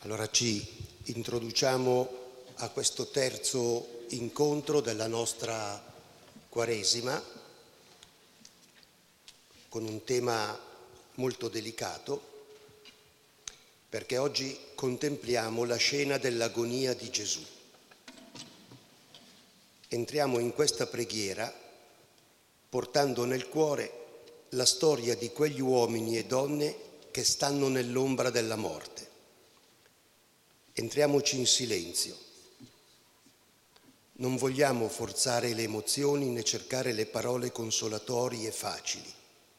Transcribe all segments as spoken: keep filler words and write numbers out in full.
Allora ci introduciamo a questo terzo incontro della nostra Quaresima con un tema molto delicato, perché oggi contempliamo la scena dell'agonia di Gesù. Entriamo in questa preghiera portando nel cuore la storia di quegli uomini e donne che stanno nell'ombra della morte. Entriamoci in silenzio. Non vogliamo forzare le emozioni né cercare le parole consolatorie e facili.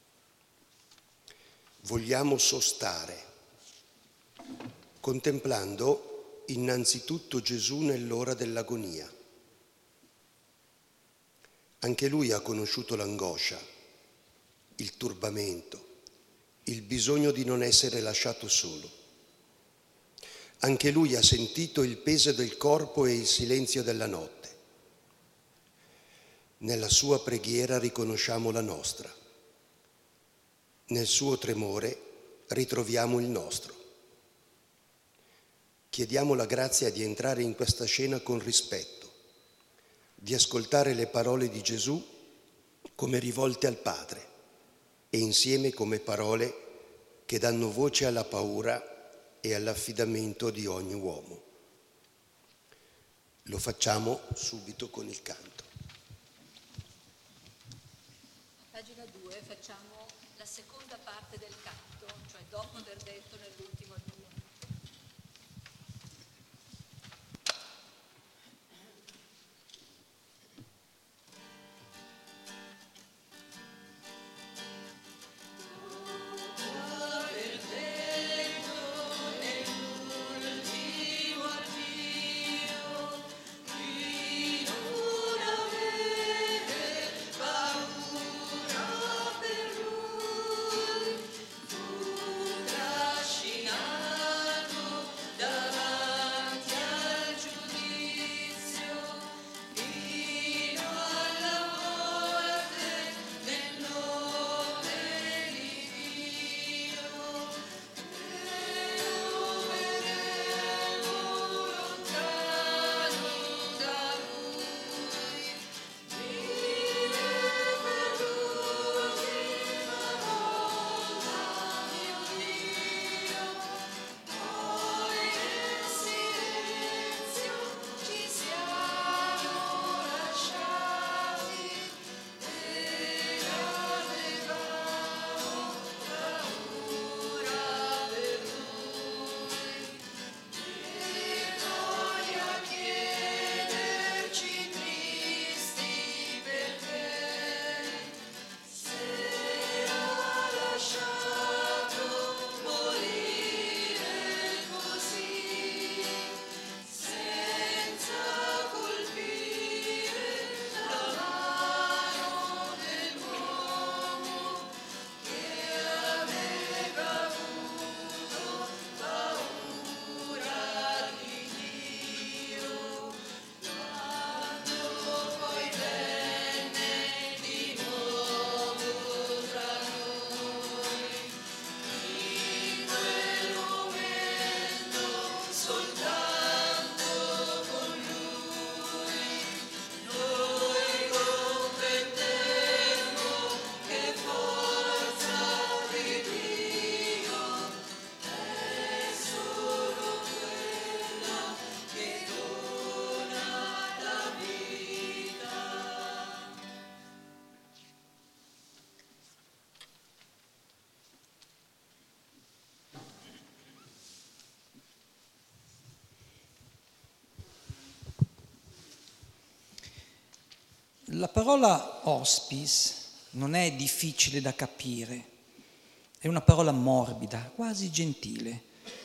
Vogliamo sostare, contemplando innanzitutto Gesù nell'ora dell'agonia. Anche lui ha conosciuto l'angoscia, il turbamento, il bisogno di non essere lasciato solo. Anche lui ha sentito il peso del corpo e il silenzio della notte. Nella sua preghiera riconosciamo la nostra. Nel suo tremore ritroviamo il nostro. Chiediamo la grazia di entrare in questa scena con rispetto, di ascoltare le parole di Gesù come rivolte al Padre e insieme come parole che danno voce alla paura e all'affidamento di ogni uomo. Lo facciamo subito con il canto. Pagina due, facciamo la seconda parte del canto, cioè dopo aver detto nell'ultimo addio. La parola hospice non è difficile da capire, è una parola morbida, quasi gentile.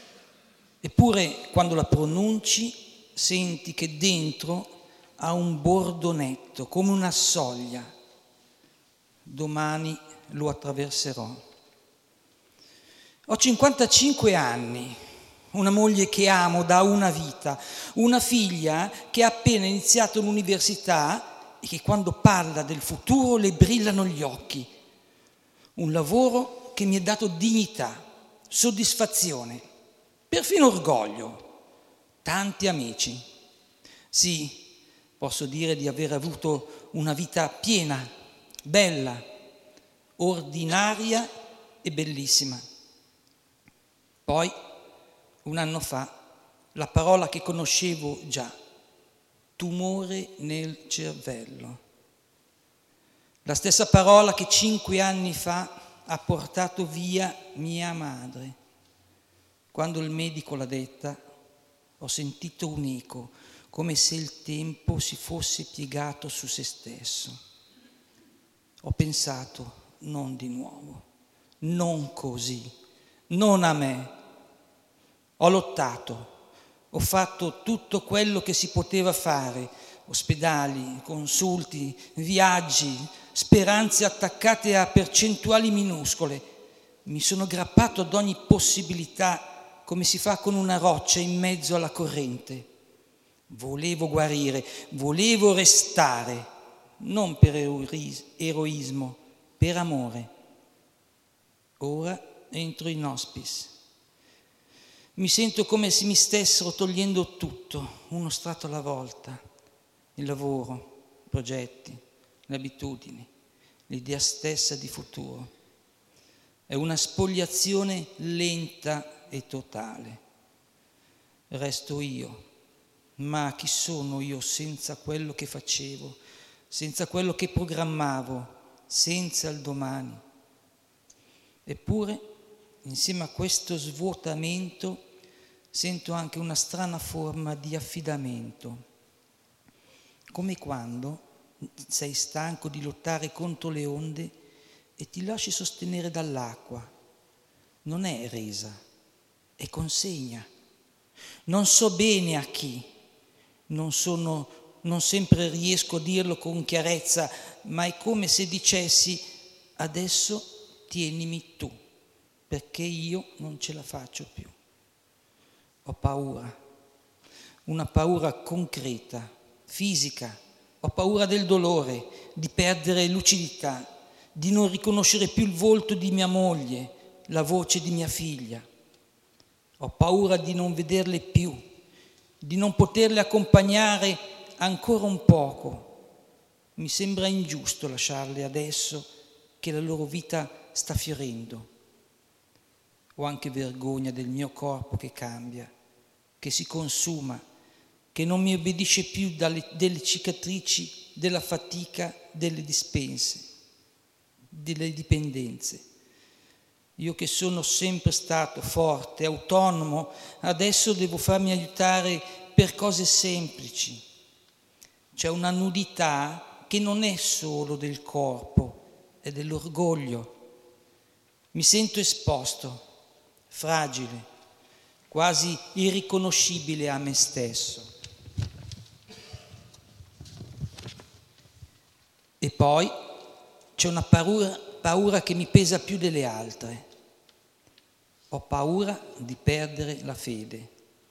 Eppure quando la pronunci senti che dentro ha un bordonetto, come una soglia. Domani lo attraverserò. Ho cinquantacinque anni, una moglie che amo da una vita, una figlia che ha appena iniziato l'università e che quando parla del futuro le brillano gli occhi. Un lavoro che mi ha dato dignità, soddisfazione. perfino orgoglio, tanti amici. Sì, posso dire di aver avuto una vita piena, bella, ordinaria e bellissima. Poi, un anno fa, la parola che conoscevo già, tumore nel cervello. La stessa parola che cinque anni fa ha portato via mia madre. Quando il medico l'ha detta, ho sentito un eco, come se il tempo si fosse piegato su se stesso. Ho pensato, non di nuovo, non così, non a me. Ho lottato, ho fatto tutto quello che si poteva fare, ospedali, consulti, viaggi, speranze attaccate a percentuali minuscole. Mi sono aggrappato ad ogni possibilità come si fa con una roccia in mezzo alla corrente. Volevo guarire, volevo restare, non per eroismo, per amore. Ora entro in hospice. Mi sento come se mi stessero togliendo tutto, uno strato alla volta. Il lavoro, i progetti, le abitudini, l'idea stessa di futuro. È una spoliazione lenta e totale. Resto io, ma chi sono io senza quello che facevo, senza quello che programmavo, senza il domani? Eppure, insieme a questo svuotamento, sento anche una strana forma di affidamento, come quando sei stanco di lottare contro le onde e ti lasci sostenere dall'acqua. Non è resa, è consegna. Non so bene a chi, non sono, non sempre riesco a dirlo con chiarezza, ma è come se dicessi: adesso tienimi tu, perché io non ce la faccio più. Ho paura, una paura concreta, fisica. Ho paura del dolore, di perdere lucidità, di non riconoscere più il volto di mia moglie, la voce di mia figlia. Ho paura di non vederle più, di non poterle accompagnare ancora un poco. Mi sembra ingiusto lasciarle adesso che la loro vita sta fiorendo. Ho anche vergogna del mio corpo che cambia, che si consuma, che non mi obbedisce più dalle, delle cicatrici, della fatica, delle dispense, delle dipendenze. Io che sono sempre stato forte, autonomo, adesso devo farmi aiutare per cose semplici. C'è una nudità che non è solo del corpo, è dell'orgoglio. Mi sento esposto, fragile, quasi irriconoscibile a me stesso. E poi c'è una paura, paura che mi pesa più delle altre. Ho paura di perdere la fede.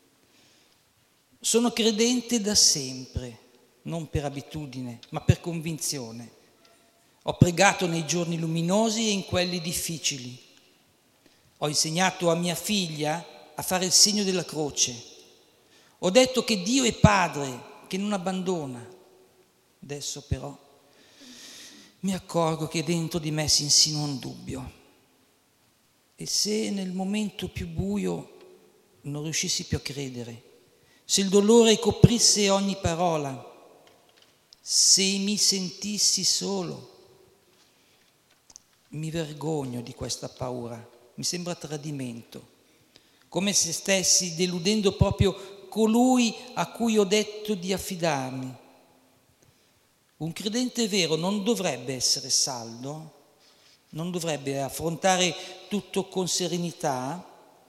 Sono credente da sempre, non per abitudine, ma per convinzione. Ho pregato nei giorni luminosi e in quelli difficili. Ho insegnato a mia figlia a fare il segno della croce. Ho detto che Dio è Padre, che non abbandona. Adesso però mi accorgo che dentro di me si insinua un dubbio. E se nel momento più buio non riuscissi più a credere, se il dolore coprisse ogni parola, se mi sentissi solo, mi vergogno di questa paura, mi sembra tradimento, come se stessi deludendo proprio colui a cui ho detto di affidarmi. Un credente vero non dovrebbe essere saldo, non dovrebbe affrontare tutto con serenità.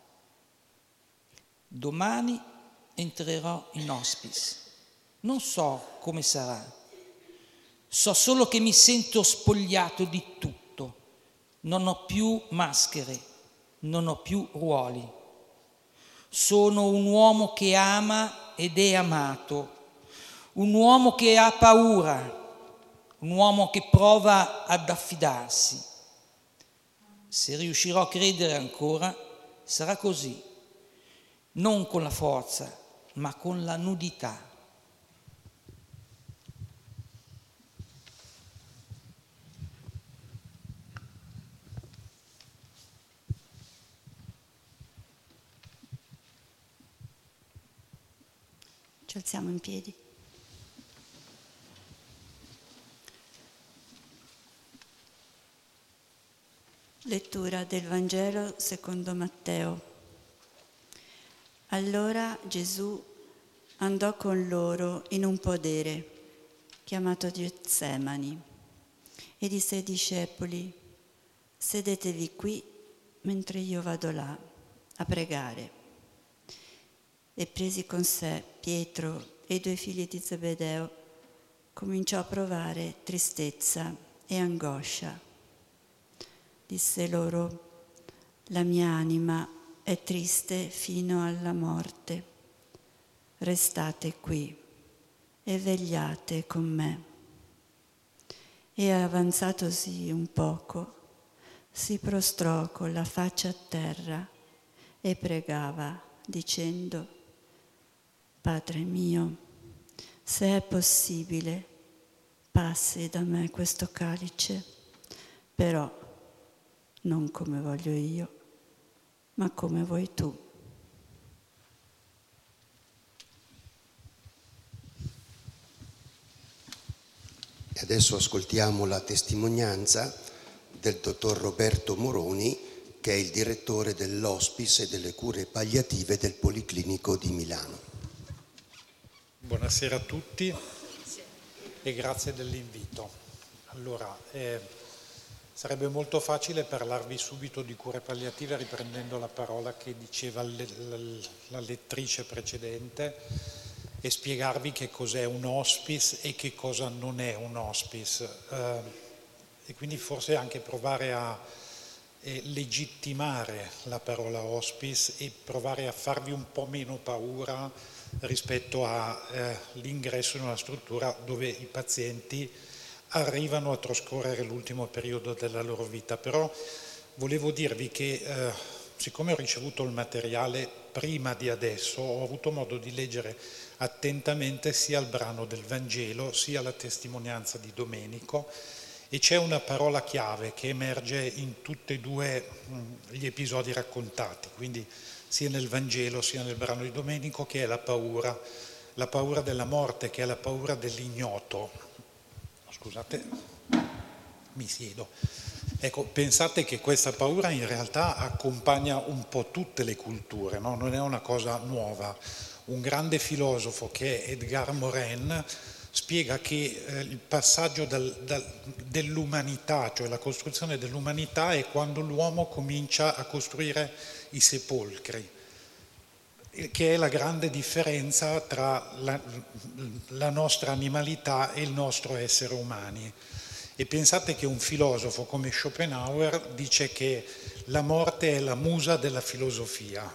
Domani entrerò in hospice. Non so come sarà. So solo che mi sento spogliato di tutto. Non ho più maschere, non ho più ruoli. Sono un uomo che ama ed è amato, un uomo che ha paura, un uomo che prova ad affidarsi. Se riuscirò a credere ancora, sarà così. non con la forza, ma con la nudità. Ci alziamo in piedi. Lettura del Vangelo secondo Matteo. Allora Gesù andò con loro in un podere chiamato Getsemani e disse ai discepoli: sedetevi qui mentre io vado là a pregare. E presi con sé Pietro e i due figli di Zebedeo, cominciò a provare tristezza e angoscia. Disse loro: la mia anima è triste fino alla morte. Restate qui e vegliate con me. E avanzatosi un poco, si prostrò con la faccia a terra e pregava, dicendo: Padre mio, se è possibile, passi da me questo calice, però non come voglio io, ma come vuoi tu. E adesso ascoltiamo la testimonianza del dottor Roberto Moroni, che è il direttore dell'Hospice e delle cure palliative del Policlinico di Milano. Buonasera a tutti e grazie dell'invito. Allora, eh, sarebbe molto facile parlarvi subito di cure palliative riprendendo la parola che diceva le, la, la lettrice precedente e spiegarvi che cos'è un hospice e che cosa non è un hospice. Eh, e quindi forse anche provare a eh, legittimare la parola hospice e provare a farvi un po' meno paura rispetto all'ingresso eh, in una struttura dove i pazienti arrivano a trascorrere l'ultimo periodo della loro vita. Però volevo dirvi che eh, siccome ho ricevuto il materiale prima di adesso, ho avuto modo di leggere attentamente sia il brano del Vangelo sia la testimonianza di Domenico, e c'è una parola chiave che emerge in tutti e due mh, gli episodi raccontati, quindi sia nel Vangelo sia nel brano di Domenico, che è la paura, la paura della morte, che è la paura dell'ignoto. Scusate, mi siedo. Ecco, pensate che questa paura in realtà accompagna un po' tutte le culture, no? Non è una cosa nuova. Un grande filosofo che è Edgar Morin spiega che eh, il passaggio dal, dal, dell'umanità, cioè la costruzione dell'umanità, è quando l'uomo comincia a costruire i sepolcri, che è la grande differenza tra la, la nostra animalità e il nostro essere umani. E pensate che un filosofo come Schopenhauer dice che la morte è la musa della filosofia.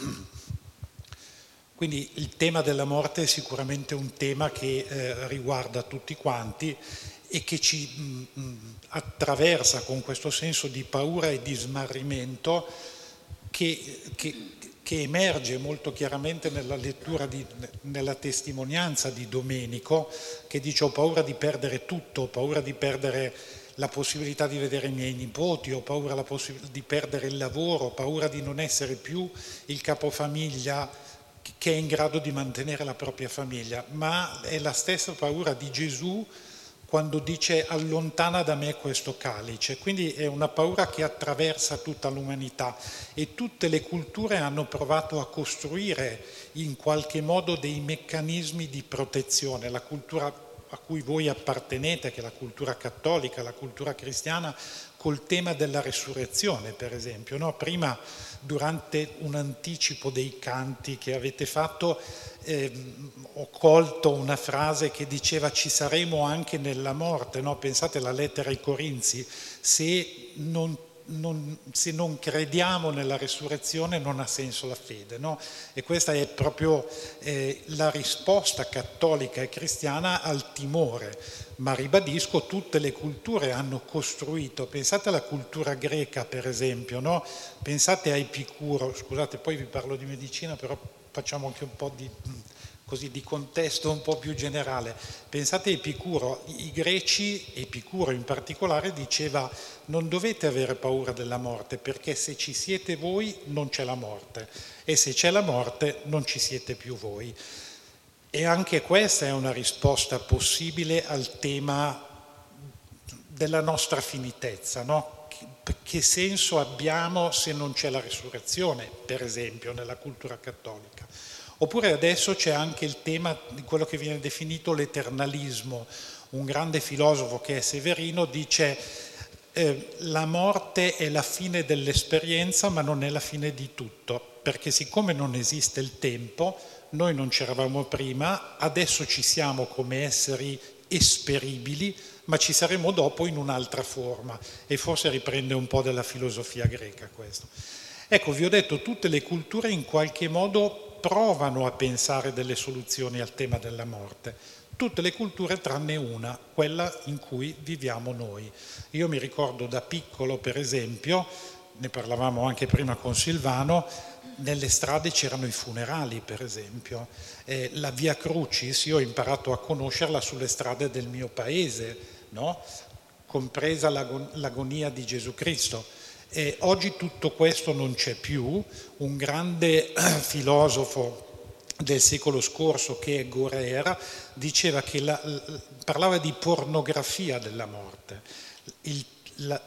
Quindi il tema della morte è sicuramente un tema che eh, riguarda tutti quanti e che ci mh, attraversa con questo senso di paura e di smarrimento che, che, che emerge molto chiaramente nella lettura, di, nella testimonianza di Domenico, che dice: ho paura di perdere tutto, ho paura di perdere la possibilità di vedere i miei nipoti, ho paura la possib- di perdere il lavoro, ho paura di non essere più il capofamiglia che è in grado di mantenere la propria famiglia. Ma è la stessa paura di Gesù quando dice: allontana da me questo calice. Quindi è una paura che attraversa tutta l'umanità, e tutte le culture hanno provato a costruire in qualche modo dei meccanismi di protezione. La cultura a cui voi appartenete, che è la cultura cattolica, la cultura cristiana, col tema della resurrezione, per esempio, no? Prima, durante un anticipo dei canti che avete fatto, eh, ho colto una frase che diceva: ci saremo anche nella morte, no? Pensate alla lettera ai Corinzi: se non non, se non crediamo nella resurrezione non ha senso la fede, no? E questa è proprio eh, la risposta cattolica e cristiana al timore. Ma ribadisco, tutte le culture hanno costruito, pensate alla cultura greca per esempio, no? Pensate a Epicuro, scusate poi vi parlo di medicina, però facciamo anche un po' di... così di contesto un po' più generale. Pensate a Epicuro, i greci, Epicuro in particolare, diceva non dovete avere paura della morte perché se ci siete voi non c'è la morte e se c'è la morte non ci siete più voi. E anche questa è una risposta possibile al tema della nostra finitezza, no? Che senso abbiamo se non c'è la resurrezione, per esempio, nella cultura cattolica? Oppure adesso c'è anche il tema di quello che viene definito l'eternalismo. Un grande filosofo che è Severino dice eh, la morte è la fine dell'esperienza ma non è la fine di tutto, perché siccome non esiste il tempo, noi non c'eravamo prima, adesso ci siamo come esseri esperibili, ma ci saremo dopo in un'altra forma e forse riprende un po' della filosofia greca questo. Ecco, vi ho detto, tutte le culture in qualche modo provano a pensare delle soluzioni al tema della morte. Tutte le culture tranne una, quella in cui viviamo noi. Io mi ricordo da piccolo, per esempio, ne parlavamo anche prima con Silvano, nelle strade c'erano i funerali, per esempio. Eh, la Via Crucis, io ho imparato a conoscerla sulle strade del mio paese, no? Compresa l'agon- l'agonia di Gesù Cristo. E oggi tutto questo non c'è più. Un grande filosofo del secolo scorso, che è Gorer, diceva che la, parlava di pornografia della morte. Il, la,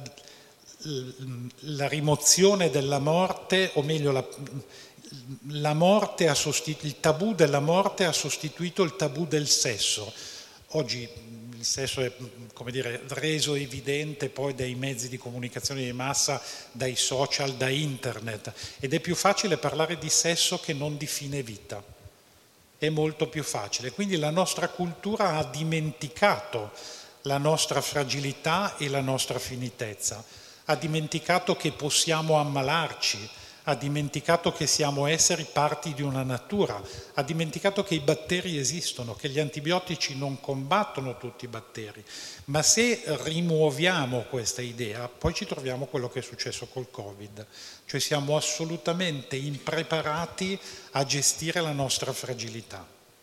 la rimozione della morte, o meglio la, la morte ha sostitu- il tabù della morte ha sostituito il tabù del sesso. Oggi il sesso è, come dire, reso evidente poi dai mezzi di comunicazione di massa, dai social, da internet, ed è più facile parlare di sesso che non di fine vita, è molto più facile. Quindi la nostra cultura ha dimenticato la nostra fragilità e la nostra finitezza, ha dimenticato che possiamo ammalarci, ha dimenticato che siamo esseri parti di una natura, ha dimenticato che i batteri esistono, che gli antibiotici non combattono tutti i batteri, ma se rimuoviamo questa idea, poi ci troviamo quello che è successo col Covid, cioè siamo assolutamente impreparati a gestire la nostra fragilità.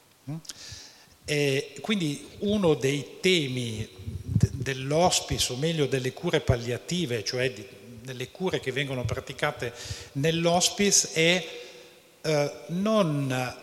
E quindi uno dei temi dell'hospice, o meglio delle cure palliative, cioè di delle cure che vengono praticate nell'hospice, è eh, non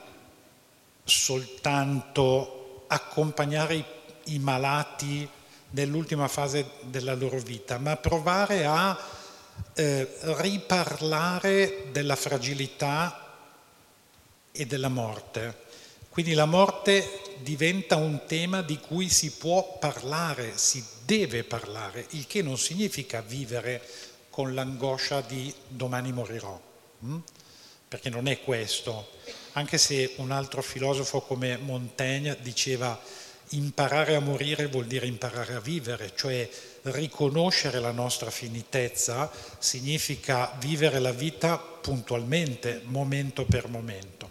soltanto accompagnare i, i malati nell'ultima fase della loro vita, ma provare a eh, riparlare della fragilità e della morte. Quindi la morte diventa un tema di cui si può parlare, si deve parlare, il che non significa vivere con l'angoscia di domani morirò, hm? Perché non è questo, anche se un altro filosofo come Montaigne diceva imparare a morire vuol dire imparare a vivere, cioè riconoscere la nostra finitezza significa vivere la vita puntualmente, momento per momento.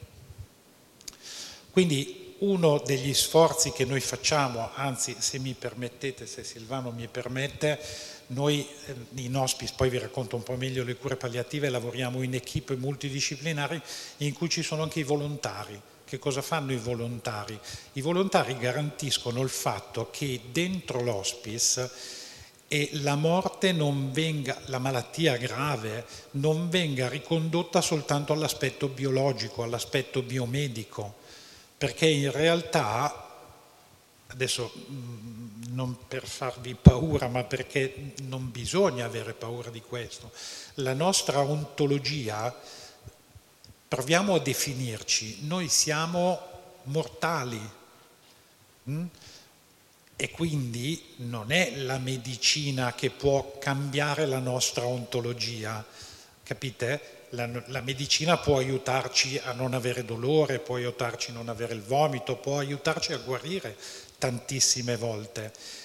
Quindi uno degli sforzi che noi facciamo, anzi se mi permettete, se Silvano mi permette, noi in hospice, poi vi racconto un po' meglio le cure palliative, lavoriamo in equipe multidisciplinari in cui ci sono anche i volontari. Che cosa fanno i volontari? I volontari garantiscono il fatto che dentro l'hospice e la morte non venga, la malattia grave, non venga ricondotta soltanto all'aspetto biologico, all'aspetto biomedico, perché in realtà, adesso non per farvi paura, ma perché non bisogna avere paura di questo, la nostra ontologia, proviamo a definirci, noi siamo mortali, hm? E quindi non è la medicina che può cambiare la nostra ontologia, capite? La, la medicina può aiutarci a non avere dolore, può aiutarci a non avere il vomito, può aiutarci a guarire tantissime volte,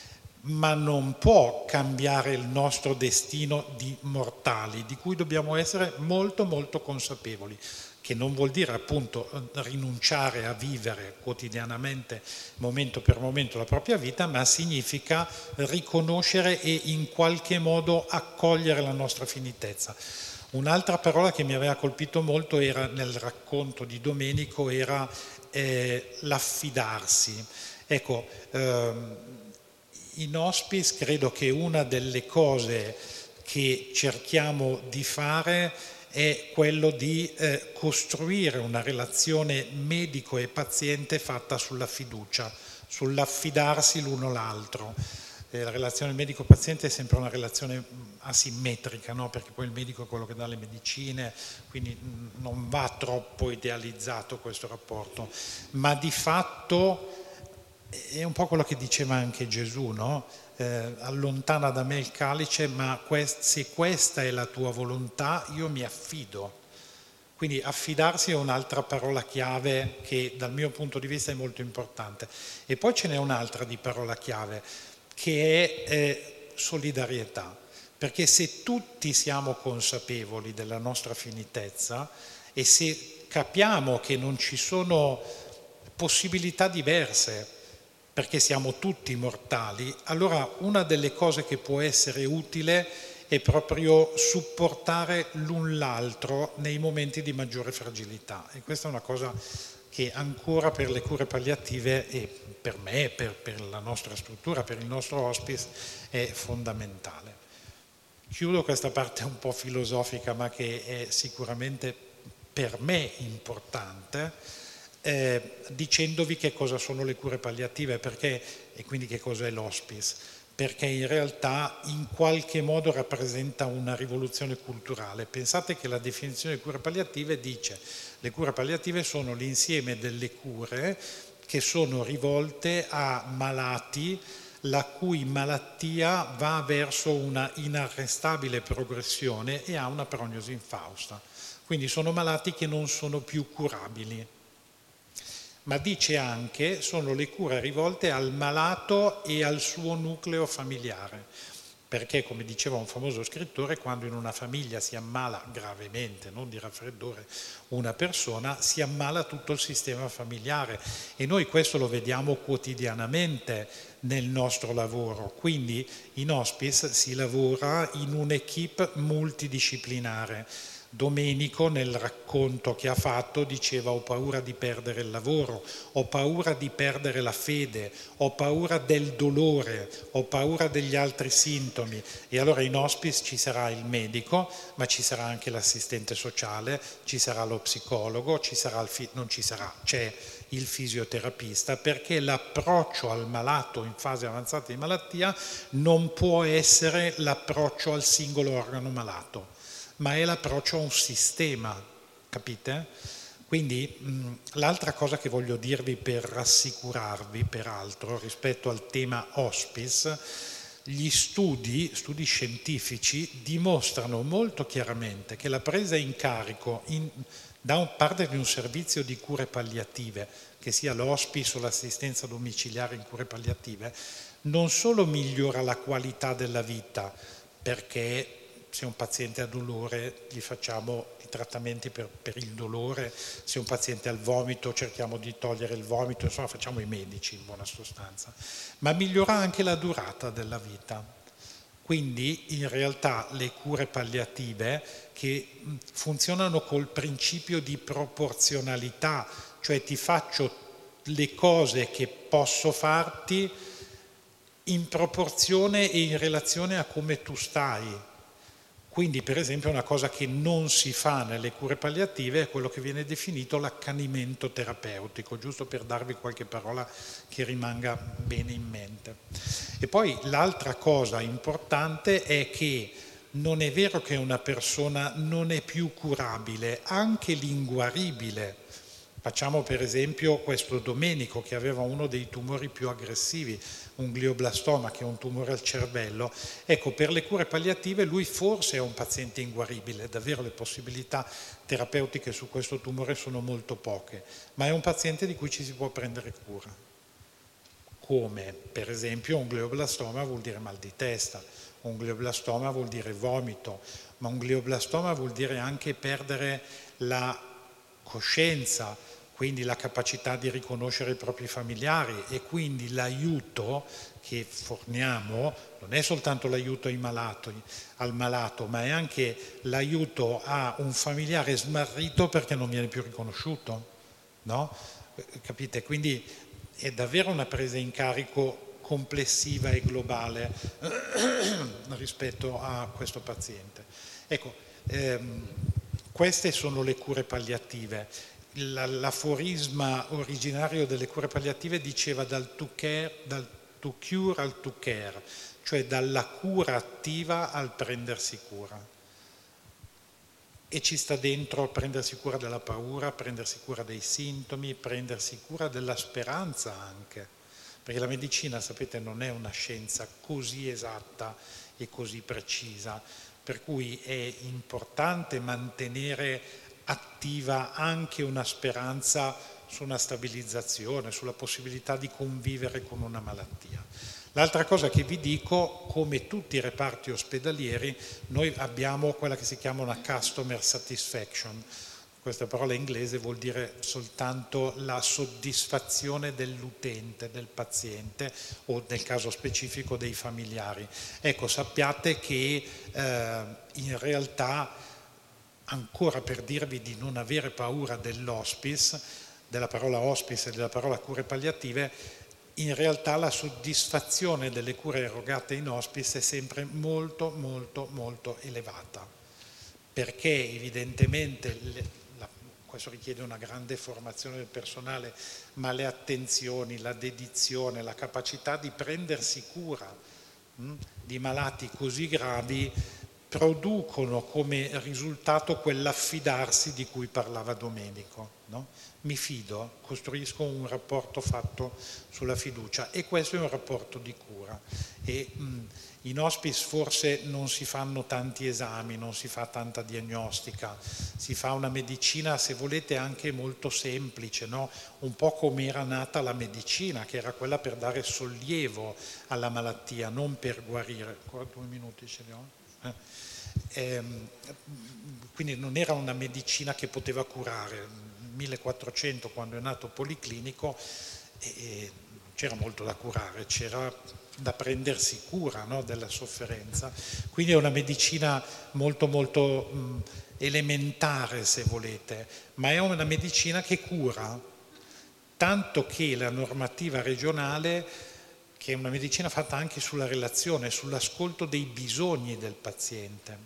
ma non può cambiare il nostro destino di mortali, di cui dobbiamo essere molto molto consapevoli, che non vuol dire appunto rinunciare a vivere quotidianamente, momento per momento, la propria vita, ma significa riconoscere e in qualche modo accogliere la nostra finitezza. Un'altra parola che mi aveva colpito molto era nel racconto di Domenico, era eh, l'affidarsi. Ecco, ehm, in hospice credo che una delle cose che cerchiamo di fare è quello di eh, costruire una relazione medico e paziente fatta sulla fiducia, sull'affidarsi l'uno l'altro. Eh, la relazione medico-paziente è sempre una relazione asimmetrica, no? Perché poi il medico è quello che dà le medicine, quindi non va troppo idealizzato questo rapporto, ma di fatto è un po' quello che diceva anche Gesù, no? Eh, allontana da me il calice, ma quest- se questa è la tua volontà io mi affido. Quindi affidarsi è un'altra parola chiave che dal mio punto di vista è molto importante. E poi ce n'è un'altra di parola chiave che è eh, solidarietà, perché se tutti siamo consapevoli della nostra finitezza e se capiamo che non ci sono possibilità diverse, perché siamo tutti mortali, allora una delle cose che può essere utile è proprio supportare l'un l'altro nei momenti di maggiore fragilità. E questa è una cosa che ancora per le cure palliative e per me, per, per la nostra struttura, per il nostro hospice è fondamentale. Chiudo questa parte un po' filosofica, ma che è sicuramente per me importante, Eh, dicendovi che cosa sono le cure palliative, perché, e quindi che cos'è l'hospice, perché in realtà in qualche modo rappresenta una rivoluzione culturale. Pensate che la definizione di cure palliative dice: le cure palliative sono l'insieme delle cure che sono rivolte a malati la cui malattia va verso una inarrestabile progressione e ha una prognosi infausta. Quindi sono malati che non sono più curabili. Ma dice anche sono le cure rivolte al malato e al suo nucleo familiare, perché come diceva un famoso scrittore, quando in una famiglia si ammala gravemente, non di raffreddore, una persona, si ammala tutto il sistema familiare e noi questo lo vediamo quotidianamente nel nostro lavoro. Quindi in hospice si lavora in un'equipe multidisciplinare. Domenico nel racconto che ha fatto diceva: ho paura di perdere il lavoro, ho paura di perdere la fede, ho paura del dolore, ho paura degli altri sintomi. E allora in hospice ci sarà il medico, ma ci sarà anche l'assistente sociale, ci sarà lo psicologo, ci sarà il fi- non ci sarà, c'è il fisioterapista, perché l'approccio al malato in fase avanzata di malattia non può essere l'approccio al singolo organo malato, ma è l'approccio a un sistema, capite? Quindi mh, l'altra cosa che voglio dirvi per rassicurarvi, peraltro, rispetto al tema hospice, gli studi, studi scientifici, dimostrano molto chiaramente che la presa in carico in, da un, parte di un servizio di cure palliative, che sia l'hospice o l'assistenza domiciliare in cure palliative, non solo migliora la qualità della vita, perché se un paziente ha dolore gli facciamo i trattamenti per, per il dolore, se un paziente ha il vomito cerchiamo di togliere il vomito, insomma facciamo i medici in buona sostanza, ma migliora anche la durata della vita. Quindi in realtà le cure palliative che funzionano col principio di proporzionalità, cioè ti faccio le cose che posso farti in proporzione e in relazione a come tu stai. Quindi per esempio una cosa che non si fa nelle cure palliative è quello che viene definito l'accanimento terapeutico, giusto per darvi qualche parola che rimanga bene in mente. E poi l'altra cosa importante è che non è vero che una persona non è più curabile, anche l'inguaribile. Facciamo per esempio questo Domenico che aveva uno dei tumori più aggressivi, un glioblastoma che è un tumore al cervello. Ecco, per le cure palliative lui forse è un paziente inguaribile, davvero le possibilità terapeutiche su questo tumore sono molto poche, ma è un paziente di cui ci si può prendere cura. come per esempio un glioblastoma vuol dire mal di testa, un glioblastoma vuol dire vomito, ma un glioblastoma vuol dire anche perdere la coscienza, quindi la capacità di riconoscere i propri familiari, e quindi l'aiuto che forniamo non è soltanto l'aiuto ai malati, al malato, ma è anche l'aiuto a un familiare smarrito perché non viene più riconosciuto, no? Capite? Quindi è davvero una presa in carico complessiva e globale rispetto a questo paziente. Ecco, ehm, queste sono le cure palliative. L'aforisma originario delle cure palliative diceva dal to care, dal to cure al to care, cioè dalla cura attiva al prendersi cura. E ci sta dentro prendersi cura della paura, prendersi cura dei sintomi, prendersi cura della speranza anche, perché la medicina, sapete, non è una scienza così esatta e così precisa, per cui è importante mantenere attiva anche una speranza su una stabilizzazione, sulla possibilità di convivere con una malattia. L'altra cosa che vi dico, come tutti i reparti ospedalieri, noi abbiamo quella che si chiama una customer satisfaction. Questa parola inglese vuol dire soltanto la soddisfazione dell'utente, del paziente o nel caso specifico dei familiari. Ecco, sappiate che eh, in realtà, ancora per dirvi di non avere paura dell'hospice, della parola hospice e della parola cure palliative, in realtà la soddisfazione delle cure erogate in hospice è sempre molto molto molto elevata, perché evidentemente le, la, questo richiede una grande formazione del personale, ma le attenzioni, la dedizione, la capacità di prendersi cura mh, di malati così gravi producono come risultato quell'affidarsi di cui parlava Domenico, no? Mi fido, costruisco un rapporto fatto sulla fiducia, e questo è un rapporto di cura. E mh, in hospice forse non si fanno tanti esami, non si fa tanta diagnostica, si fa una medicina, se volete, anche molto semplice, no? Un po' come era nata la medicina, che era quella per dare sollievo alla malattia, non per guarire. Ancora due minuti ce ne ho? Eh. Ehm, quindi non era una medicina che poteva curare. millequattrocento, quando è nato Policlinico, e c'era molto da curare, c'era da prendersi cura, no, della sofferenza. Quindi è una medicina molto molto mh, elementare, se volete, ma è una medicina che cura, tanto che la normativa regionale, che è una medicina fatta anche sulla relazione, sull'ascolto dei bisogni del paziente,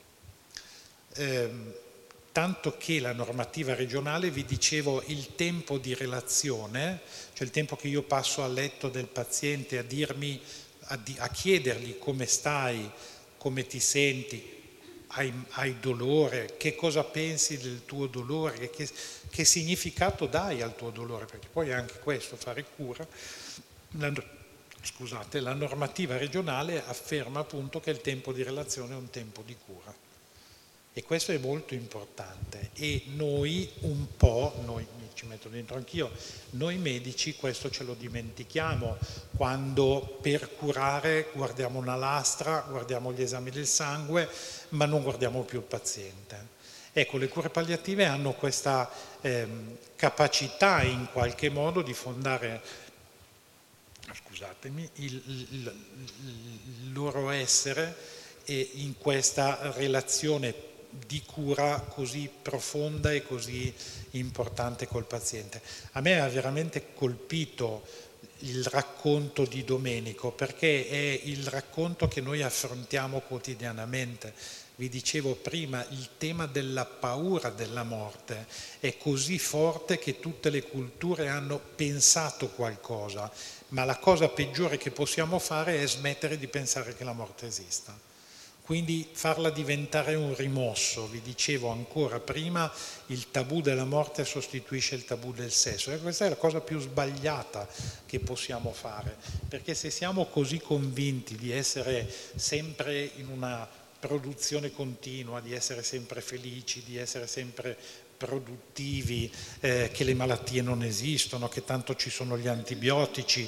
eh, tanto che la normativa regionale, vi dicevo, il tempo di relazione, cioè il tempo che io passo a letto del paziente a dirmi, a, di, a chiedergli come stai, come ti senti, hai, hai dolore, che cosa pensi del tuo dolore, che, che significato dai al tuo dolore, perché poi è anche questo, fare cura. La, scusate, la normativa regionale afferma appunto che il tempo di relazione è un tempo di cura. E questo è molto importante, e noi un po', noi mi ci metto dentro anch'io, noi medici questo ce lo dimentichiamo quando per curare guardiamo una lastra, guardiamo gli esami del sangue, ma non guardiamo più il paziente. Ecco, le cure palliative hanno questa ehm, capacità in qualche modo di fondare, scusatemi, il, il, il loro essere in questa relazione di cura così profonda e così importante col paziente. A me ha veramente colpito il racconto di Domenico, perché è il racconto che noi affrontiamo quotidianamente. Vi dicevo prima, il tema della paura della morte è così forte che tutte le culture hanno pensato qualcosa, ma la cosa peggiore che possiamo fare è smettere di pensare che la morte esista. Quindi farla diventare un rimosso. Vi dicevo ancora prima, il tabù della morte sostituisce il tabù del sesso, e questa è la cosa più sbagliata che possiamo fare, perché se siamo così convinti di essere sempre in una produzione continua, di essere sempre felici, di essere sempre produttivi, eh, che le malattie non esistono, che tanto ci sono gli antibiotici,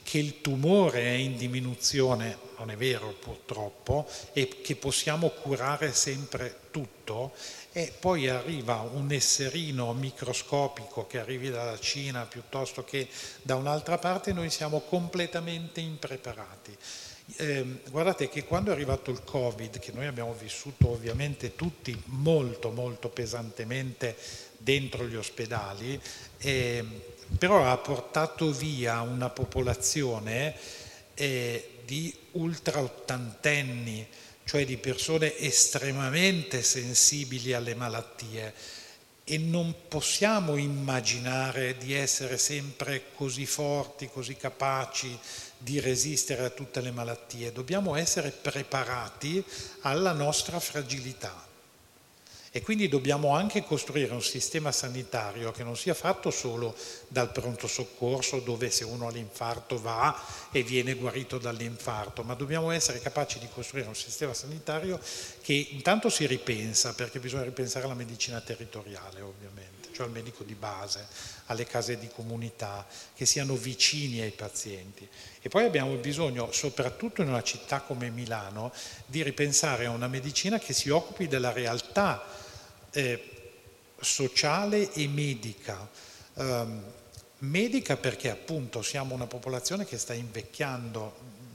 che il tumore è in diminuzione, non è vero purtroppo, e che possiamo curare sempre tutto, e poi arriva un esserino microscopico che arrivi dalla Cina piuttosto che da un'altra parte, noi siamo completamente impreparati. Eh, guardate che quando è arrivato il Covid, che noi abbiamo vissuto ovviamente tutti molto molto pesantemente dentro gli ospedali, eh, però ha portato via una popolazione eh, di ultra ottantenni, cioè di persone estremamente sensibili alle malattie, e non possiamo immaginare di essere sempre così forti, così capaci di resistere a tutte le malattie. Dobbiamo essere preparati alla nostra fragilità. E quindi dobbiamo anche costruire un sistema sanitario che non sia fatto solo dal pronto soccorso, dove se uno ha l'infarto va e viene guarito dall'infarto, ma dobbiamo essere capaci di costruire un sistema sanitario che intanto si ripensa, perché bisogna ripensare alla medicina territoriale ovviamente, cioè al medico di base, alle case di comunità, che siano vicini ai pazienti. E poi abbiamo bisogno, soprattutto in una città come Milano, di ripensare a una medicina che si occupi della realtà Eh, sociale e medica. Um, medica perché appunto siamo una popolazione che sta invecchiando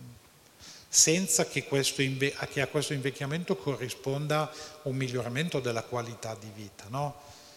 senza che, questo inve- che a questo invecchiamento corrisponda un miglioramento della qualità di vita, no?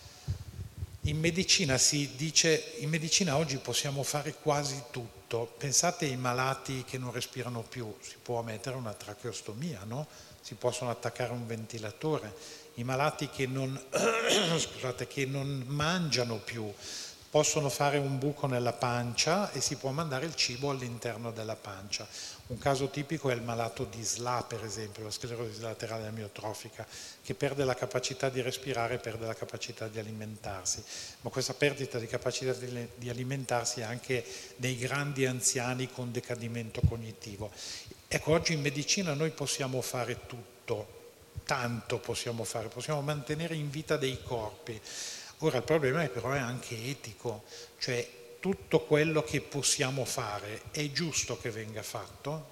In medicina si dice, in medicina oggi possiamo fare quasi tutto. Pensate ai malati che non respirano più, si può mettere una tracheostomia, no? Si possono attaccare un ventilatore. I malati che non, scusate, che non mangiano più possono fare un buco nella pancia e si può mandare il cibo all'interno della pancia. Un caso tipico è il malato di S L A, per esempio, la sclerosi laterale amiotrofica, che perde la capacità di respirare e perde la capacità di alimentarsi. Ma questa perdita di capacità di, di alimentarsi è anche nei grandi anziani con decadimento cognitivo. Ecco, oggi in medicina noi possiamo fare tutto. Tanto possiamo fare, possiamo mantenere in vita dei corpi. Ora il problema è però è anche etico, cioè tutto quello che possiamo fare è giusto che venga fatto?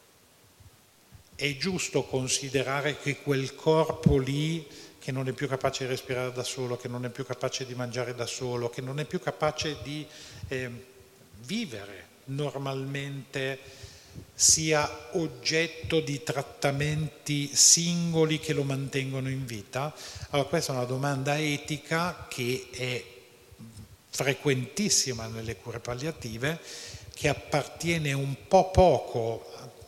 È giusto considerare che quel corpo lì, che non è più capace di respirare da solo, che non è più capace di mangiare da solo, che non è più capace di eh, vivere normalmente, sia oggetto di trattamenti singoli che lo mantengono in vita? Allora questa è una domanda etica che è frequentissima nelle cure palliative, che appartiene un po' poco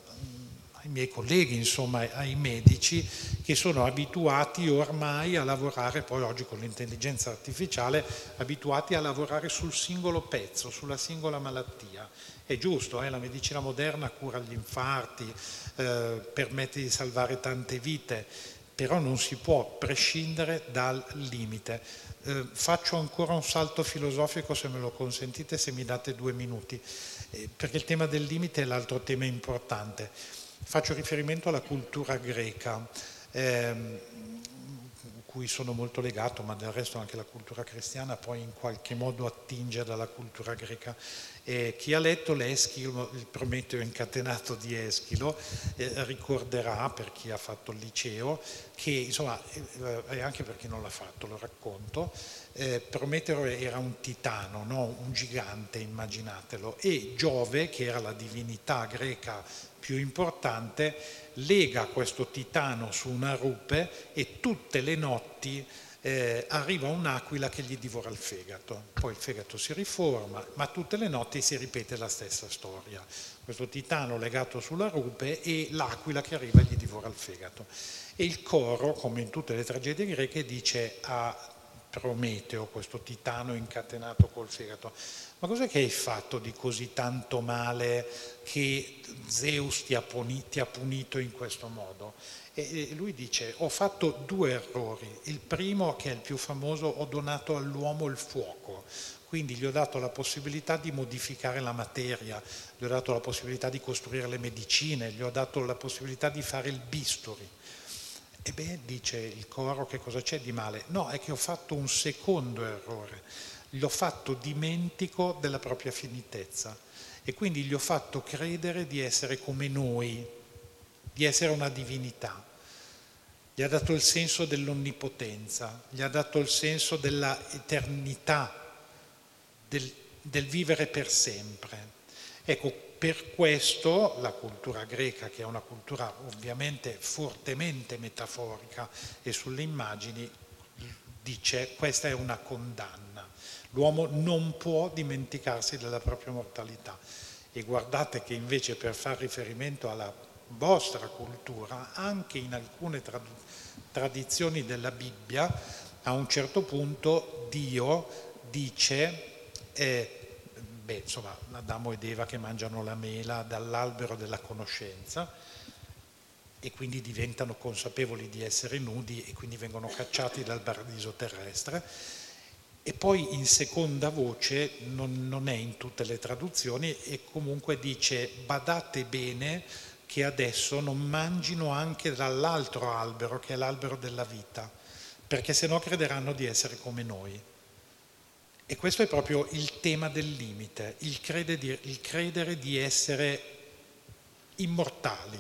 ai miei colleghi, insomma ai medici, che sono abituati ormai a lavorare, poi oggi con l'intelligenza artificiale, abituati a lavorare sul singolo pezzo, sulla singola malattia. È giusto, eh? La medicina moderna cura gli infarti, eh, permette di salvare tante vite, però non si può prescindere dal limite. Eh, faccio ancora un salto filosofico, se me lo consentite, se mi date due minuti, eh, perché il tema del limite è l'altro tema importante. Faccio riferimento alla cultura greca, ehm, cui sono molto legato, ma del resto anche la cultura cristiana poi in qualche modo attinge dalla cultura greca. Eh, chi ha letto l'Eschilo, il Prometeo incatenato di Eschilo, eh, ricorderà, per chi ha fatto il liceo, che insomma, eh, e anche per chi non l'ha fatto, lo racconto, eh, Prometeo era un titano, no? Un gigante, immaginatelo, e Giove, che era la divinità greca più importante, lega questo titano su una rupe e tutte le notti eh, arriva un'aquila che gli divora il fegato. Poi il fegato si riforma, ma tutte le notti si ripete la stessa storia. Questo titano legato sulla rupe e l'aquila che arriva e gli divora il fegato. E il coro, come in tutte le tragedie greche, dice a Prometeo, questo titano incatenato col fegato: ma cos'è che hai fatto di così tanto male che Zeus ti ha, punito, ti ha punito in questo modo? E lui dice: ho fatto due errori. Il primo, che è il più famoso, ho donato all'uomo il fuoco, quindi gli ho dato la possibilità di modificare la materia, gli ho dato la possibilità di costruire le medicine, gli ho dato la possibilità di fare il bisturi. E beh, dice il coro, che cosa c'è di male? No, è che ho fatto un secondo errore. gli ho fatto dimentico della propria finitezza e quindi gli ho fatto credere di essere come noi, di essere una divinità. Gli ha dato il senso dell'onnipotenza, gli ha dato il senso della eternità, del, del vivere per sempre. Ecco, per questo la cultura greca, che è una cultura ovviamente fortemente metaforica e sulle immagini, dice questa è una condanna. L'uomo non può dimenticarsi della propria mortalità. E guardate che invece, per far riferimento alla vostra cultura, anche in alcune trad- tradizioni della Bibbia, a un certo punto Dio dice, eh, beh, insomma, Adamo ed Eva che mangiano la mela dall'albero della conoscenza e quindi diventano consapevoli di essere nudi e quindi vengono cacciati dal paradiso terrestre. E poi in seconda voce, non, non è in tutte le traduzioni, e comunque dice badate bene che adesso non mangino anche dall'altro albero, che è l'albero della vita, perché sennò crederanno di essere come noi. E questo è proprio il tema del limite, il credere di, il credere di essere immortali.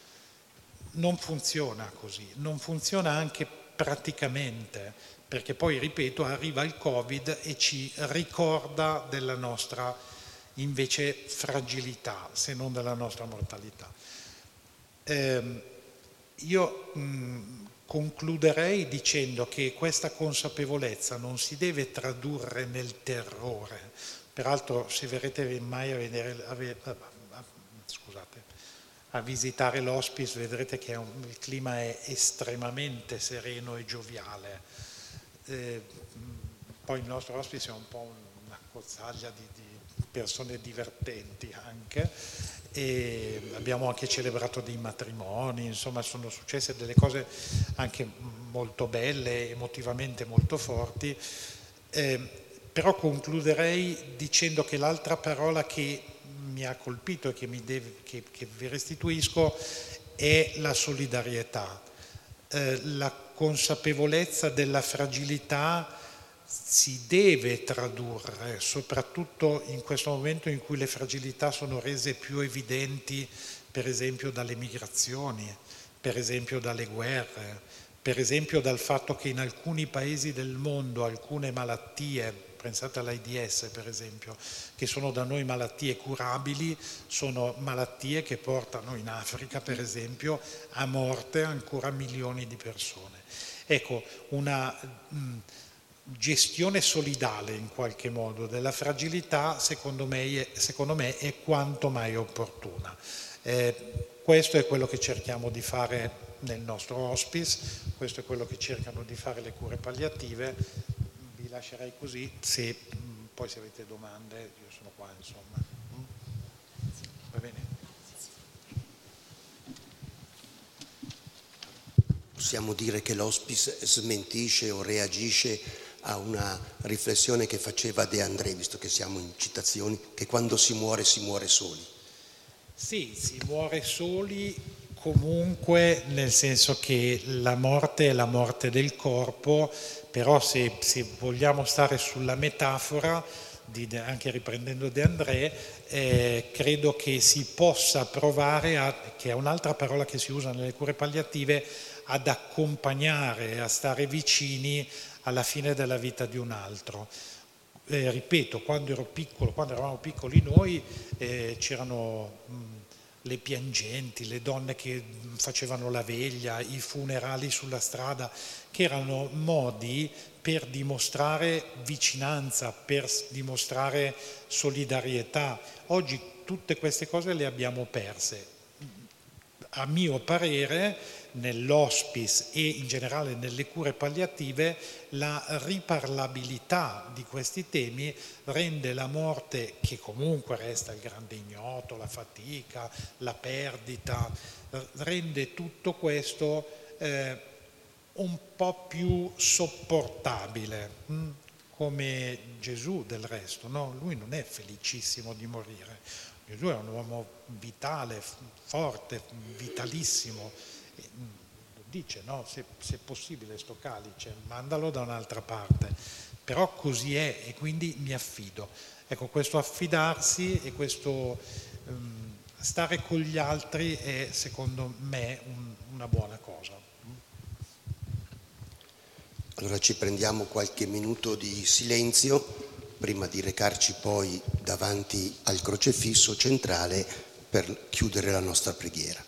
Non funziona così, non funziona anche praticamente, perché poi, ripeto, arriva il Covid e ci ricorda della nostra invece fragilità, se non della nostra mortalità. Eh, io mh, concluderei dicendo che questa consapevolezza non si deve tradurre nel terrore. Peraltro, se verrete mai a vedere, a, a, a, scusate, a visitare l'hospice, vedrete che è un, il clima è estremamente sereno e gioviale. Eh, poi il nostro hospice è un po' una cozzaglia di, di persone divertenti anche, e abbiamo anche celebrato dei matrimoni, insomma sono successe delle cose anche molto belle, emotivamente molto forti, eh, però concluderei dicendo che l'altra parola che mi ha colpito e che, mi deve, che, che vi restituisco è la solidarietà, eh, la consapevolezza della fragilità si deve tradurre, soprattutto in questo momento in cui le fragilità sono rese più evidenti, per esempio dalle migrazioni, per esempio dalle guerre, per esempio dal fatto che in alcuni paesi del mondo alcune malattie, pensate all'AIDS per esempio, che sono da noi malattie curabili, sono malattie che portano in Africa per esempio a morte ancora milioni di persone. Ecco, una mh, gestione solidale in qualche modo della fragilità secondo me, secondo me è quanto mai opportuna. Eh, questo è quello che cerchiamo di fare nel nostro hospice, questo è quello che cercano di fare le cure palliative. Vi lascerei così, se poi se avete domande io sono qua, insomma. Va bene? Possiamo dire che l'hospice smentisce o reagisce a una riflessione che faceva De André, visto che siamo in citazioni, che quando si muore si muore soli. Sì, si muore soli comunque, nel senso che la morte è la morte del corpo, però se, se vogliamo stare sulla metafora, di, anche riprendendo De André, eh, credo che si possa provare, a, che è un'altra parola che si usa nelle cure palliative, ad accompagnare, a stare vicini alla fine della vita di un altro. Eh, ripeto, quando ero piccolo, quando eravamo piccoli noi, eh, c'erano mh, le piangenti, le donne che facevano la veglia, i funerali sulla strada, che erano modi per dimostrare vicinanza, per dimostrare solidarietà. Oggi tutte queste cose le abbiamo perse. A mio parere, nell'hospice e in generale nelle cure palliative, la riparlabilità di questi temi rende la morte, che comunque resta il grande ignoto, la fatica, la perdita, rende tutto questo eh, un po' più sopportabile, hm? Come Gesù del resto, no? Lui non è felicissimo di morire, Gesù è un uomo vitale, forte, vitalissimo. Lo dice, no? Se, se è possibile sto calice, mandalo da un'altra parte. però così è e quindi mi affido. Ecco, questo affidarsi e questo um, stare con gli altri è secondo me un, una buona cosa. Allora ci prendiamo qualche minuto di silenzio prima di recarci poi davanti al crocefisso centrale per chiudere la nostra preghiera.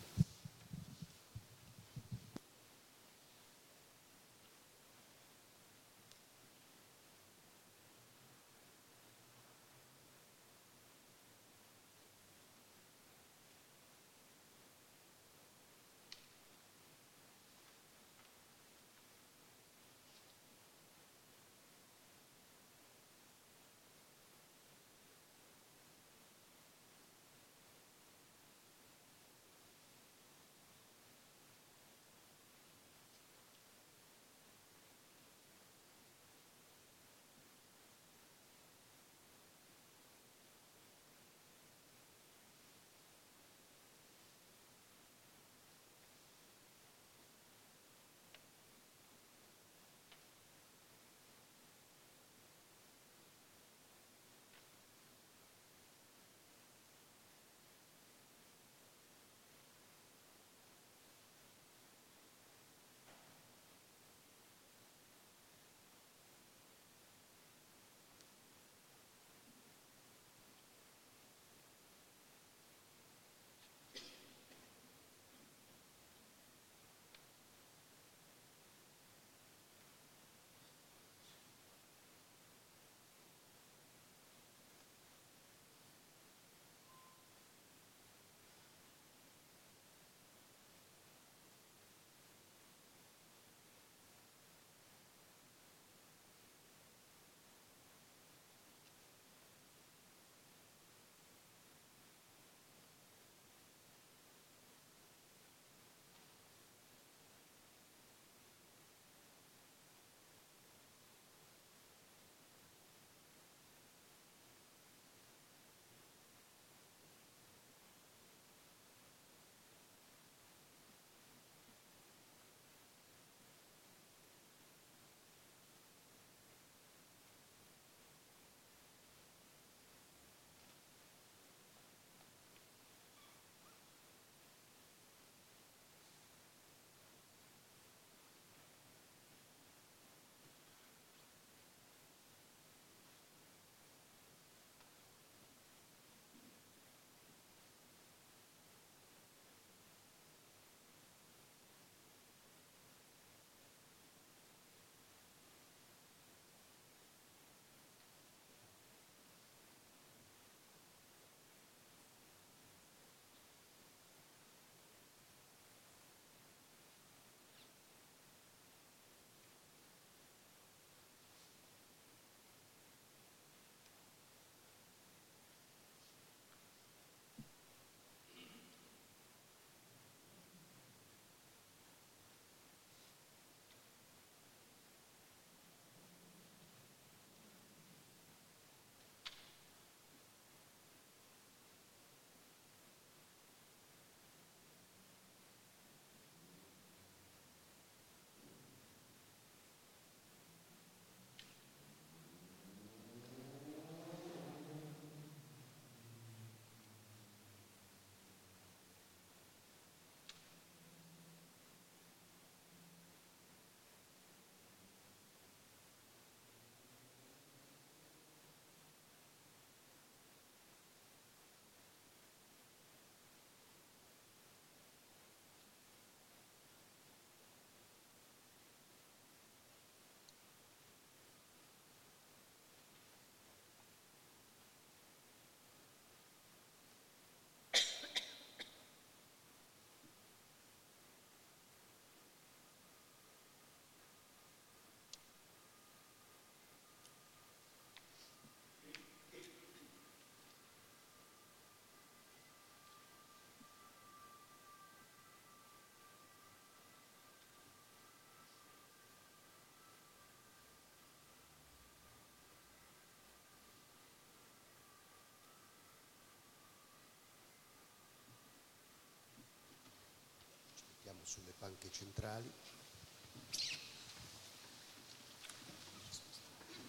Sulle panche centrali.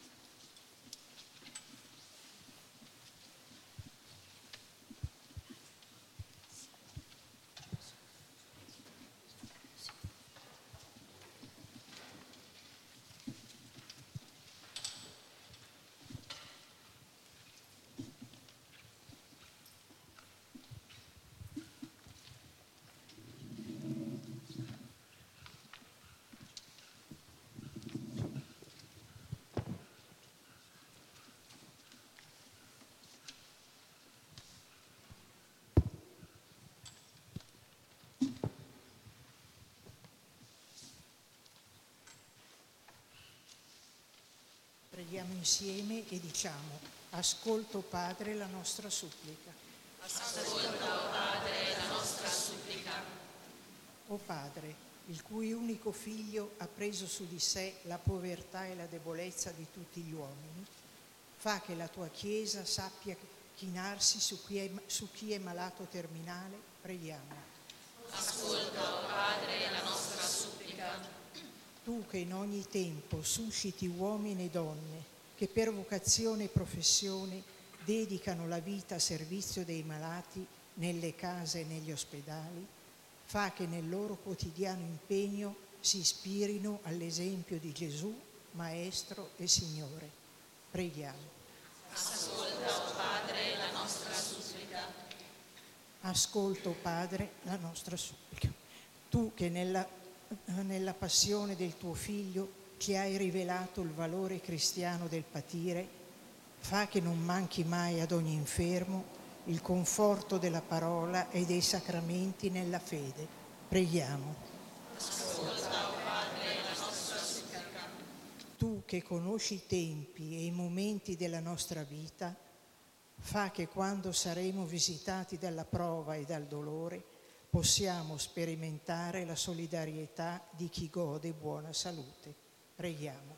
preghiamo insieme e diciamo: ascolta, o Padre, la nostra supplica. Ascolta, o Padre, la nostra supplica. O Padre, il cui unico figlio ha preso su di sé la povertà e la debolezza di tutti gli uomini, fa che la tua Chiesa sappia chinarsi su chi è, su chi è malato terminale, preghiamo. Ascolta, o Padre, la nostra supplica. Tu che in ogni tempo susciti uomini e donne che per vocazione e professione dedicano la vita a servizio dei malati nelle case e negli ospedali, fa che nel loro quotidiano impegno si ispirino all'esempio di Gesù, Maestro e Signore. Preghiamo. Ascolta, o Padre, la nostra supplica. Ascolta, o Padre, la nostra supplica. Tu che nella, nella passione del tuo Figlio ci hai rivelato il valore cristiano del patire, fa che non manchi mai ad ogni infermo il conforto della parola e dei sacramenti nella fede. Preghiamo. Ascolta, o Padre, la nostra supplica. Tu che conosci i tempi e i momenti della nostra vita, fa che quando saremo visitati dalla prova e dal dolore possiamo sperimentare la solidarietà di chi gode buona salute. Preghiamo.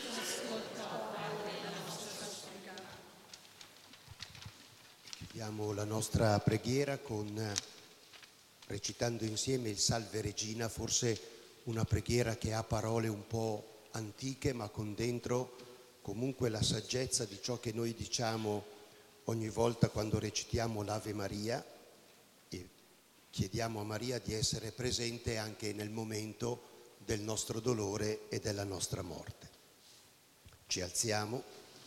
Chiudiamo la nostra preghiera con, recitando insieme il Salve Regina, forse una preghiera che ha parole un po' antiche, ma con dentro comunque la saggezza di ciò che noi diciamo ogni volta quando recitiamo l'Ave Maria e chiediamo a Maria di essere presente anche nel momento del nostro dolore e della nostra morte. Ci alziamo.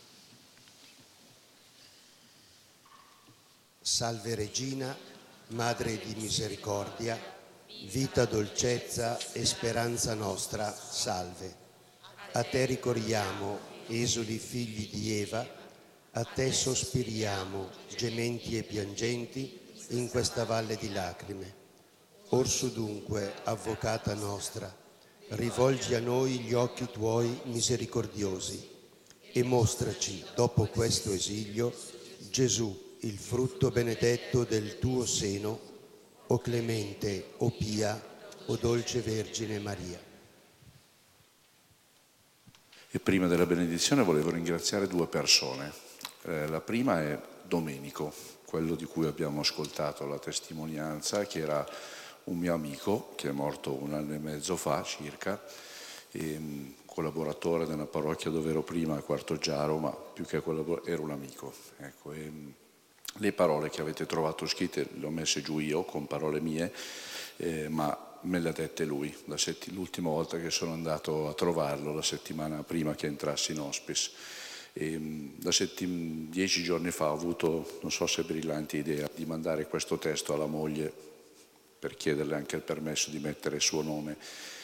Salve Regina, Madre di misericordia, vita, dolcezza e speranza nostra, salve. A te ricorriamo, esuli figli di Eva, a te sospiriamo, gementi e piangenti, in questa valle di lacrime. Orsu dunque, avvocata nostra, rivolgi a noi gli occhi tuoi misericordiosi e mostraci, dopo questo esilio, Gesù, il frutto benedetto del tuo seno, o clemente, o pia, o dolce Vergine Maria. E prima della benedizione volevo ringraziare due persone. Eh, la prima è Domenico, quello di cui abbiamo ascoltato la testimonianza, che era un mio amico che è morto un anno e mezzo fa circa, e, um, collaboratore della parrocchia dove ero prima a Quartoggiaro, ma più che collaboratore era un amico. Ecco, e, um, le parole che avete trovato scritte le ho messe giù io con parole mie, eh, ma me le ha dette lui la setti- l'ultima volta che sono andato a trovarlo, la settimana prima che entrassi in hospice. E, um, da settim- dieci giorni fa ho avuto, non so se brillante idea, di mandare questo testo alla moglie per chiederle anche il permesso di mettere il suo nome,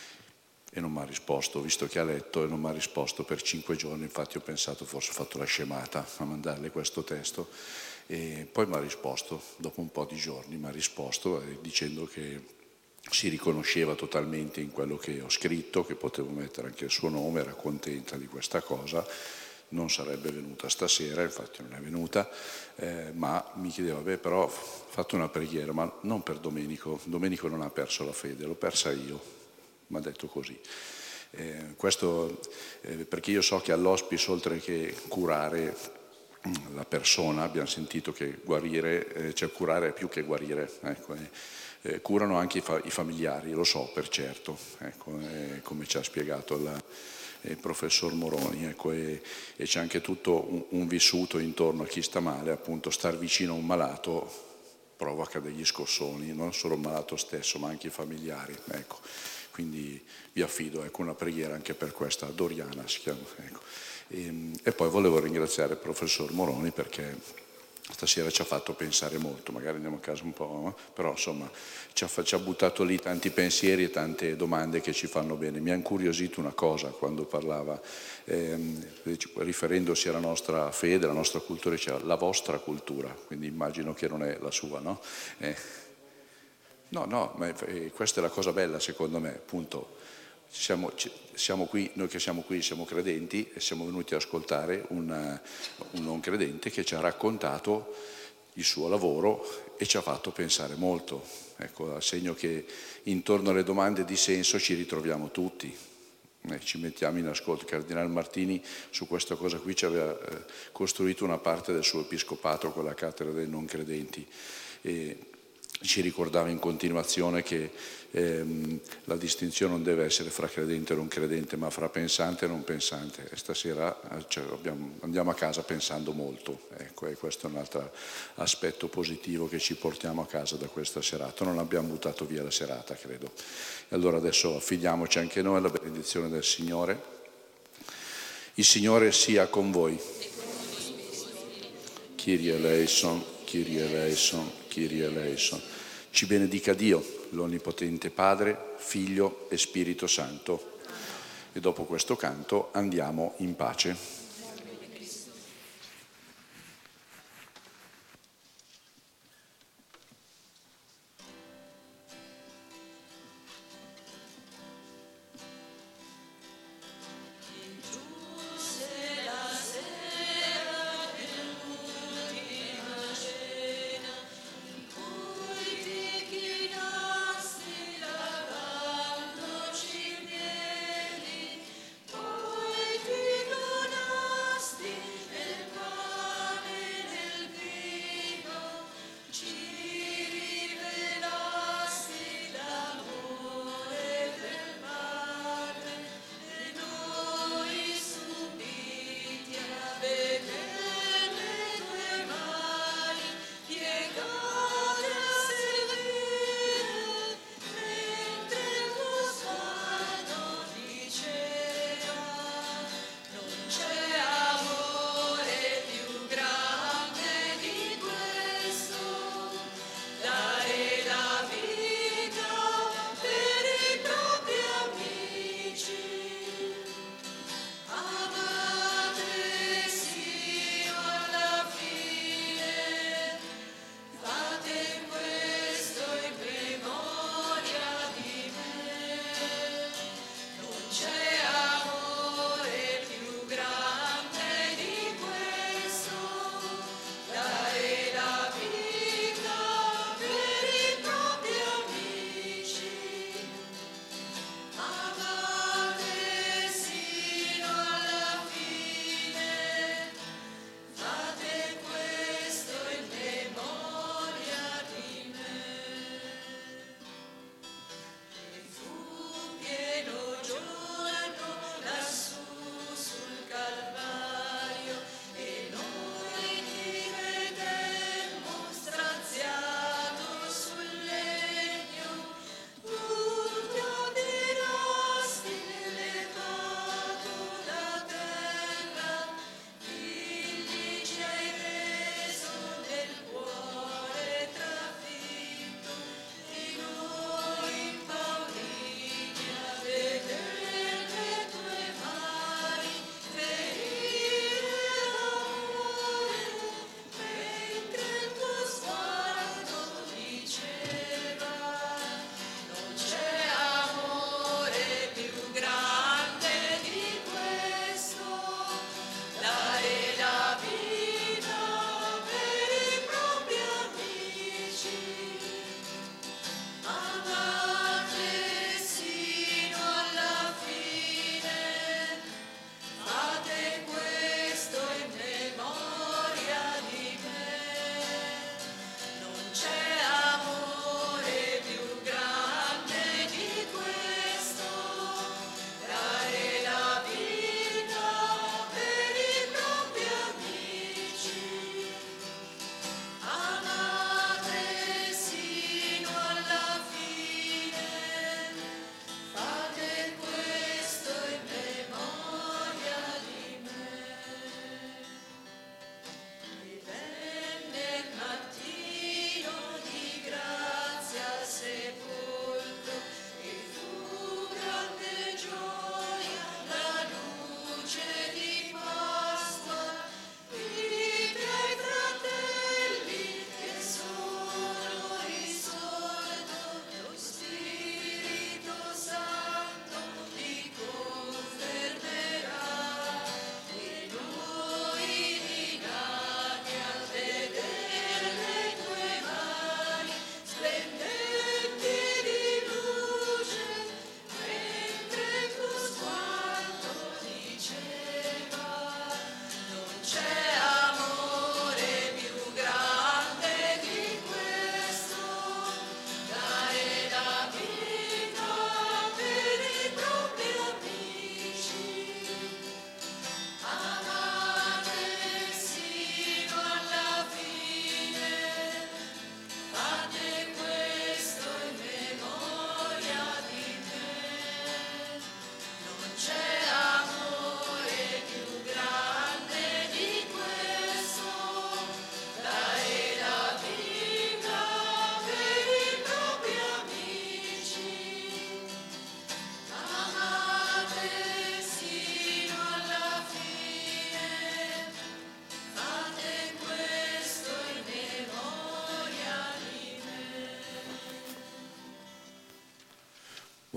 e non mi ha risposto, visto che ha letto, e non mi ha risposto per cinque giorni. Infatti ho pensato forse ho fatto la scemata a mandarle questo testo, e poi mi ha risposto, dopo un po' di giorni mi ha risposto eh, dicendo che si riconosceva totalmente in quello che ho scritto, che potevo mettere anche il suo nome, era contenta di questa cosa. Non sarebbe venuta stasera, infatti non è venuta, eh, ma mi chiedeva, beh però ho fatto una preghiera, ma non per Domenico, Domenico non ha perso la fede, l'ho persa io, mi ha detto così. Eh, questo eh, perché io so che all'hospice, oltre che curare la persona, abbiamo sentito che guarire, eh, cioè curare è più che guarire, ecco, eh, eh, curano anche i, fa- i familiari, lo so per certo, ecco, eh, come ci ha spiegato la il professor Moroni, ecco, e, e c'è anche tutto un, un vissuto intorno a chi sta male, appunto star vicino a un malato provoca degli scossoni, non solo il malato stesso ma anche i familiari, ecco. Quindi vi affido, ecco, una preghiera anche per questa, Doriana si chiama, ecco. e, e poi volevo ringraziare il professor Moroni perché stasera ci ha fatto pensare molto, magari andiamo a casa un po', però insomma ci ha, ci ha buttato lì tanti pensieri e tante domande che ci fanno bene. Mi ha incuriosito una cosa quando parlava, ehm, riferendosi alla nostra fede, alla nostra cultura, diceva la vostra cultura, quindi immagino che non è la sua, no? Eh, no, no, ma eh, questa è la cosa bella secondo me, appunto. siamo, siamo qui, noi che siamo qui siamo credenti e siamo venuti ad ascoltare un, un non credente che ci ha raccontato il suo lavoro e ci ha fatto pensare molto. Ecco, a segno che intorno alle domande di senso ci ritroviamo tutti. Eh, ci mettiamo in ascolto. Il Cardinale Martini su questa cosa qui ci aveva eh, costruito una parte del suo episcopato con la cattedra dei non credenti e ci ricordava in continuazione che ehm, la distinzione non deve essere fra credente e non credente, ma fra pensante e non pensante. E stasera cioè, abbiamo, andiamo a casa pensando molto, ecco, e questo è un altro aspetto positivo che ci portiamo a casa da questa serata. Non abbiamo buttato via la serata, credo. E allora adesso affidiamoci anche noi alla benedizione del Signore. Il Signore sia con voi. Kyrie eleison, Kyrie eleison, Kyrie eleison. Ci benedica Dio, l'Onnipotente Padre, Figlio e Spirito Santo. E dopo questo canto andiamo in pace. Poi ti donato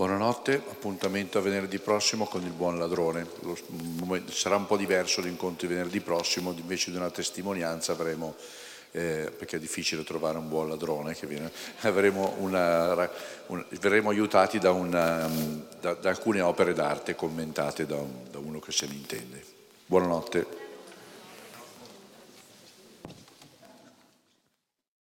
Buonanotte, appuntamento a venerdì prossimo con il buon ladrone. Lo, sarà un po' diverso l'incontro di venerdì prossimo, invece di una testimonianza avremo, eh, perché è difficile trovare un buon ladrone, che viene, avremo una, una, verremo aiutati da, una, da, da alcune opere d'arte commentate da, un, da uno che se ne intende. Buonanotte.